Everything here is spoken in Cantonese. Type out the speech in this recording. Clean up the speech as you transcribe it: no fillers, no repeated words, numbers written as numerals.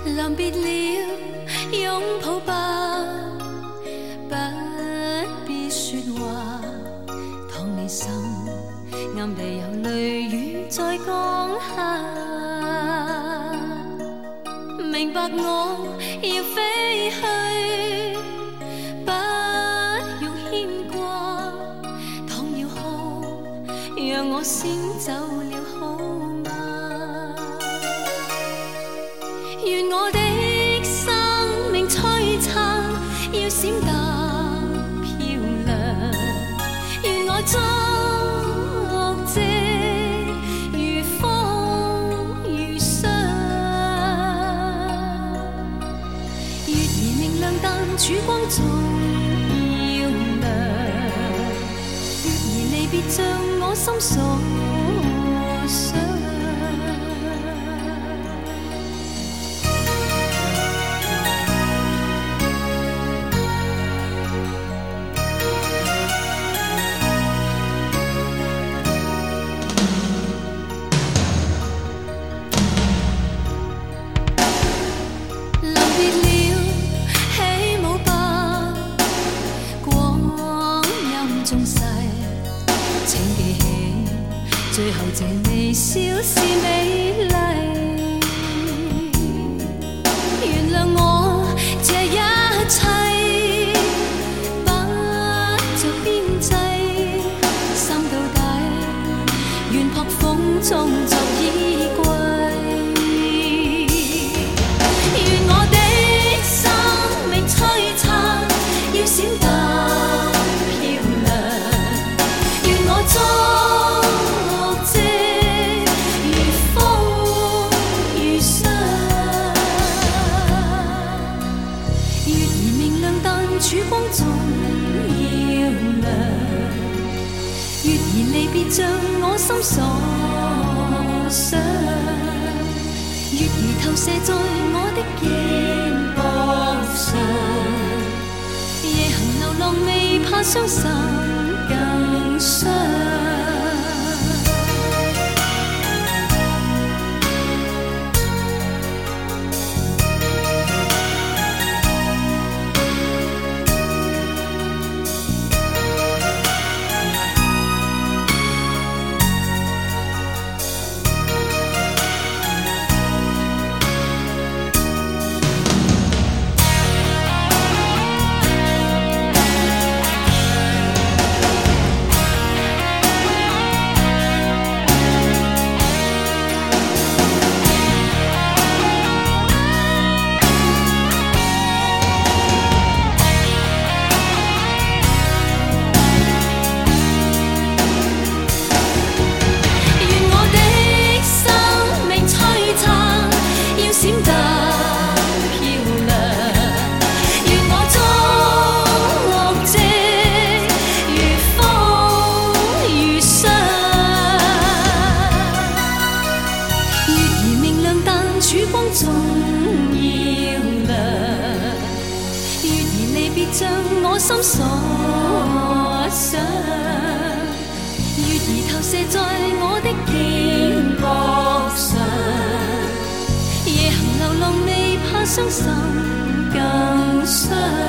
临别了，拥抱吧，不必说话。倘你心暗地有泪雨在降下，明白我要飞去，不用牵挂。倘要哭，让我先走了好吗？愿我的生命璀璨，要闪淡漂亮。愿我足迹如风如霜。月儿明亮，但曙光总要亮。月儿离别像我心所想。最後這微笑是美麗，原諒我這一切不着邊際，心到底願撲風中作衣櫃。願我的生命璀璨，要閃淡漂亮，願我終曙光總要亮，月兒離別像我心所想，月兒投射在我的肩膊上，夜行流浪未怕傷心更傷。曙光總要亮，月兒離別像我心所想，月兒投射在我的肩膊上，夜行流浪未怕傷心更傷。